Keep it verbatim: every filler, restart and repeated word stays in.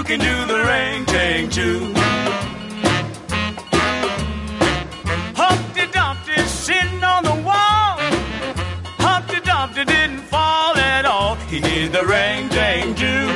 you can do the ring ting too. Humpty Dumpty sitting on the wall. Humpty Dumpty didn't fall at all. He did the ring ting too.